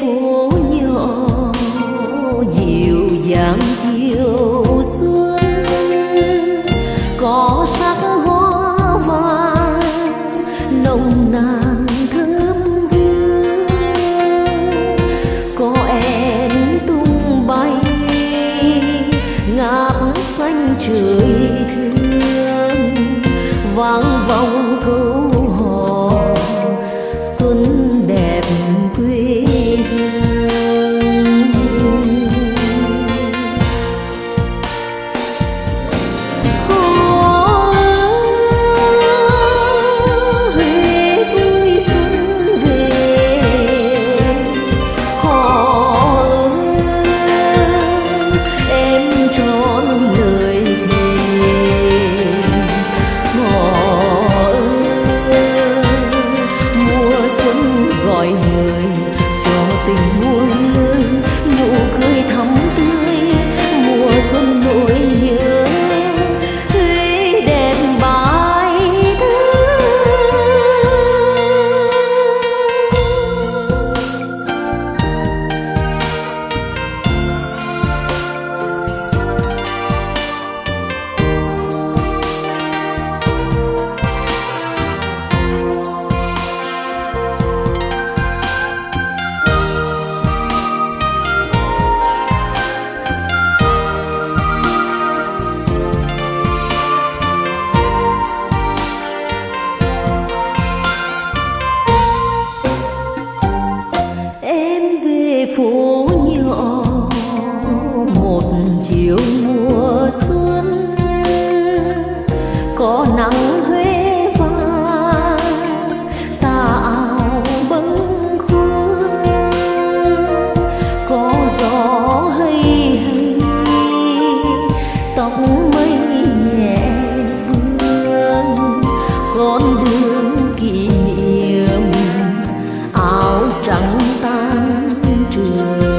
phố nhỏ dịu dàng chiều xuân, có sắc hoa vàng nồng nàn thơm hương, có én tung bay ngát xanh trời thương, vang vọng câu hò xuân đẹp quê hương. Huế vui xuân về, hò em tròn lời thề, hò mùa xuân gọi người cho tình muôn nơi, nụ cười thắm tươi mùa xuân nỗi nhớ, Huế đẹp bài thơ. Em về phố nhỏ một chiều mùa xuân, có nắng Huế vàng tà áo bâng khuâng, có gió hay hay tóc mây nhẹ vương, con đường kỷ niệm áo trắng tan trường.